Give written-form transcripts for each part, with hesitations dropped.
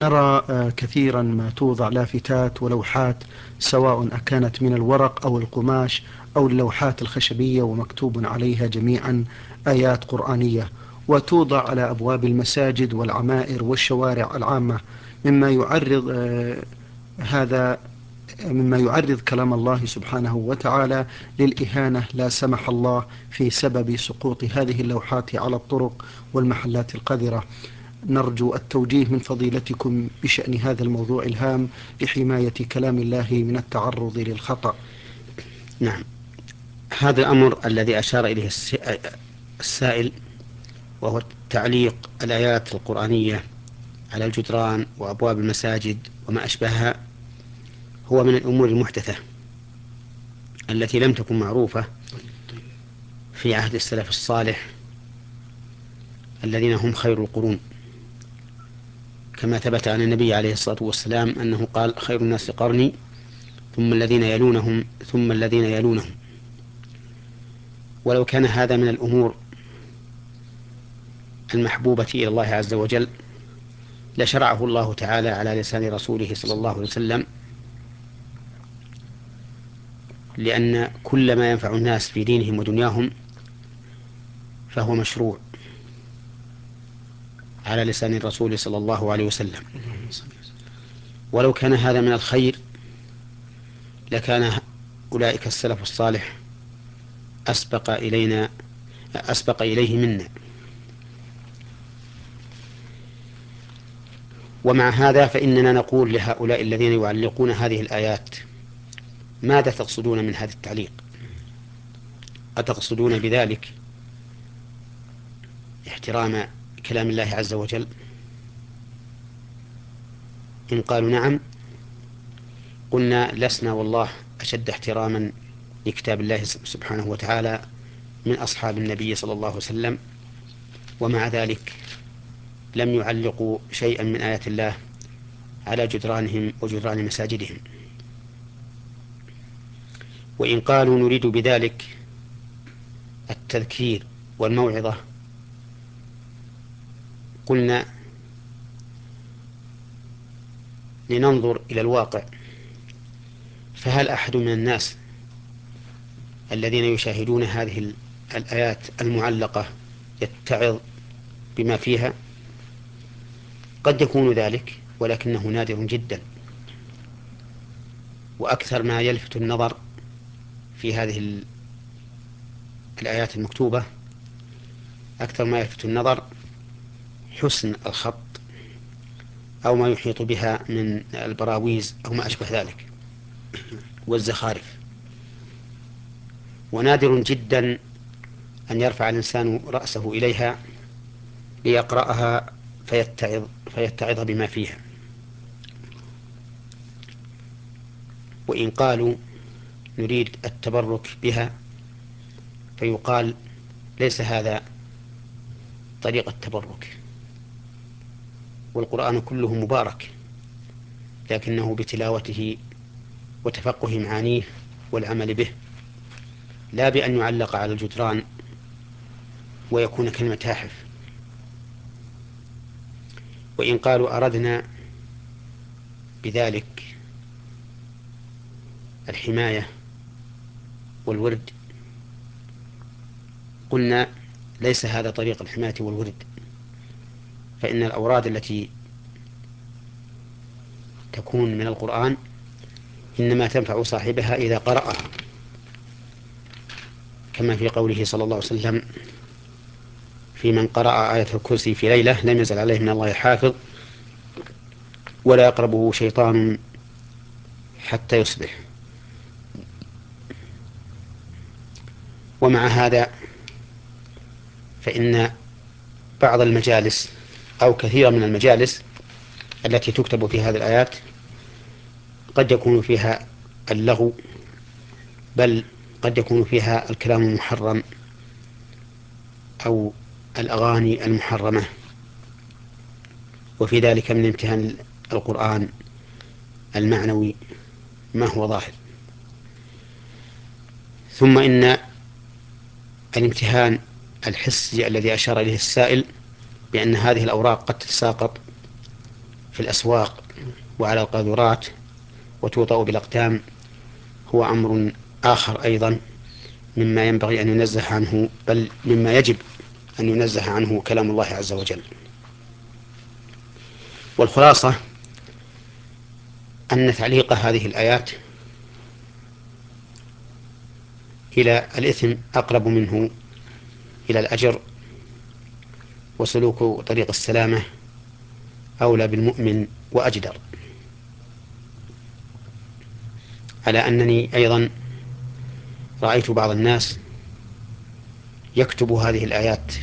نرى كثيرا ما توضع لافتات ولوحات، سواء أكانت من الورق أو القماش أو اللوحات الخشبية، ومكتوب عليها جميعا آيات قرآنية، وتوضع على أبواب المساجد والعمائر والشوارع العامة، مما يعرض هذا مما يعرض كلام الله سبحانه وتعالى للإهانة لا سمح الله، في سبب سقوط هذه اللوحات على الطرق والمحلات القذرة. نرجو التوجيه من فضيلتكم بشأن هذا الموضوع الهام لحماية كلام الله من التعرض للخطأ. نعم، هذا الأمر الذي أشار إليه السائل، وهو تعليق الآيات القرآنية على الجدران وأبواب المساجد وما أشبهها، هو من الأمور المحدثة التي لم تكن معروفة في عهد السلف الصالح الذين هم خير القرون، كما ثبت عن النبي عليه الصلاة والسلام أنه قال: خير الناس قرني، ثم الذين يلونهم، ثم الذين يلونهم. ولو كان هذا من الأمور المحبوبة إلى الله عز وجل لشرعه الله تعالى على لسان رسوله صلى الله عليه وسلم، لأن كل ما ينفع الناس في دينهم ودنياهم فهو مشروع على لسان الرسول صلى الله عليه وسلم. ولو كان هذا من الخير لكان أولئك السلف الصالح أسبق إليه منا. ومع هذا فإننا نقول لهؤلاء الذين يعلقون هذه الآيات: ماذا تقصدون من هذا التعليق؟ أتقصدون بذلك احترام كلام الله عز وجل؟ إن قالوا نعم، قلنا: لسنا والله أشد احتراما لكتاب الله سبحانه وتعالى من أصحاب النبي صلى الله عليه وسلم، ومع ذلك لم يعلقوا شيئا من آيات الله على جدرانهم وجدران مساجدهم. وإن قالوا نريد بذلك التذكير والموعظة، قلنا: لننظر إلى الواقع، فهل أحد من الناس الذين يشاهدون هذه الآيات المعلقة يتعظ بما فيها؟ قد يكون ذلك، ولكنه نادر جدا. وأكثر ما يلفت النظر في هذه الآيات المكتوبة، أكثر ما يلفت النظر حسن الخط أو ما يحيط بها من البراويز أو ما أشبه ذلك والزخارف. ونادر جدا أن يرفع الإنسان رأسه إليها ليقرأها فيتعظ بما فيها. وإن قالوا نريد التبرك بها، فيقال: ليس هذا طريق التبرك، والقرآن كله مبارك، لكنه بتلاوته وتفقه معانيه والعمل به، لا بأن يعلق على الجدران ويكون كالمتاحف. وإن قالوا أردنا بذلك الحماية والورد، قلنا: ليس هذا طريق الحماية والورد، فإن الأوراد التي تكون من القرآن إنما تنفع صاحبها إذا قرأها، كما في قوله صلى الله عليه وسلم: في من قرأ آية الكرسي في ليلة لم يزل عليه من الله حافظ ولا يقربه شيطان حتى يصبح. ومع هذا فإن بعض المجالس أو كثير من المجالس التي تكتب في هذه الآيات قد يكون فيها اللغو، بل قد يكون فيها الكلام المحرم أو الأغاني المحرمة، وفي ذلك من امتهان القرآن المعنوي ما هو ظاهر. ثم إن الامتهان الحسي الذي أشار إليه السائل بأن هذه الأوراق قد تتساقط في الأسواق وعلى القاذورات وتوطأ بالأقدام هو أمر آخر أيضا مما ينبغي أن ينزه عنه، بل مما يجب أن ينزه عنه كلام الله عز وجل. والخلاصة أن تعليق هذه الآيات إلى الإثم أقرب منه إلى الأجر، وسلوك طريق السلامة أولى بالمؤمن وأجدر. على أنني أيضا رأيت بعض الناس يكتب هذه الآيات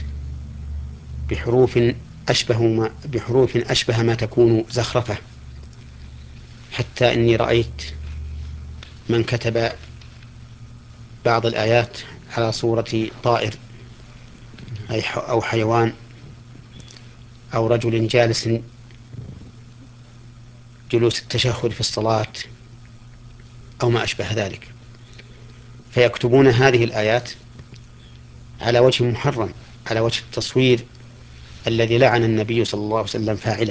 بحروف أشبه ما تكون زخرفة، حتى إني رأيت من كتب بعض الآيات على صورة طائر أو حيوان أو رجل جالس جلوس التشهد في الصلاة أو ما أشبه ذلك، فيكتبون هذه الآيات على وجه محرم، على وجه التصوير الذي لعن النبي صلى الله عليه وسلم فاعله.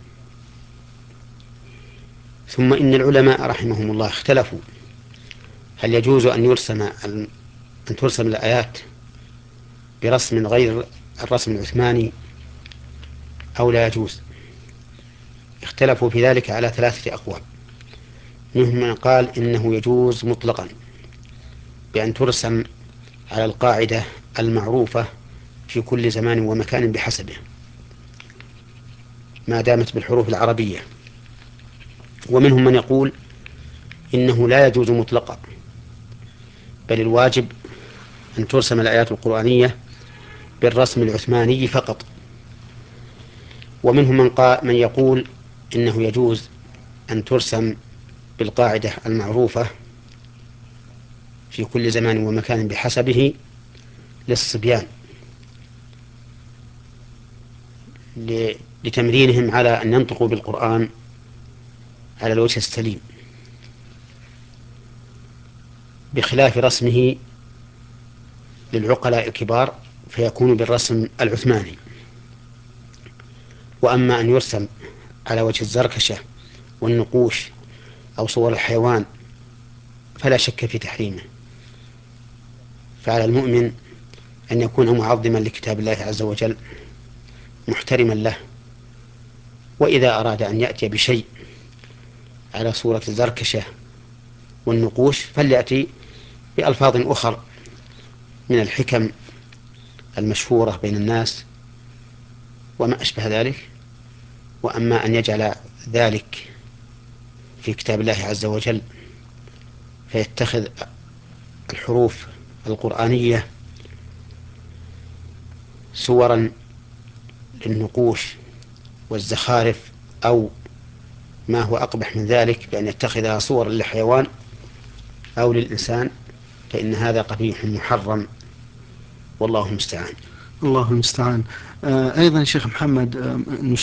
ثم إن العلماء رحمهم الله اختلفوا هل يجوز أن ترسم الآيات برسم غير الرسم العثماني أو لا يجوز. اختلفوا في ذلك على 3 أقوال. منهم من قال إنه يجوز مطلقا بأن ترسم على القاعدة المعروفة في كل زمان ومكان بحسبه ما دامت بالحروف العربية. ومنهم من يقول إنه لا يجوز مطلقا، بل الواجب أن ترسم الآيات القرآنية بالرسم العثماني فقط. ومنهم من يقول إنه يجوز أن ترسم بالقاعدة المعروفة في كل زمان ومكان بحسبه للصبيان، لتمرينهم على أن ينطقوا بالقرآن على الوجه السليم، بخلاف رسمه للعقلاء الكبار فيكون بالرسم العثماني. وأما أن يرسم على وجه الزركشة والنقوش أو صور الحيوان فلا شك في تحريمه. فعلى المؤمن أن يكون معظما لكتاب الله عز وجل محترما له، وإذا أراد أن يأتي بشيء على صورة الزركشة والنقوش فليأتي بألفاظ أخرى من الحكم المشهورة بين الناس وما أشبه ذلك. وأما أن يجعل ذلك في كتاب الله عز وجل فيتخذ الحروف القرآنية صورا للنقوش والزخارف، أو ما هو أقبح من ذلك بأن يتخذها صورا للحيوان أو للإنسان، فإن هذا قبيح محرم، والله المستعان. الله المستعان. أيضا شيخ محمد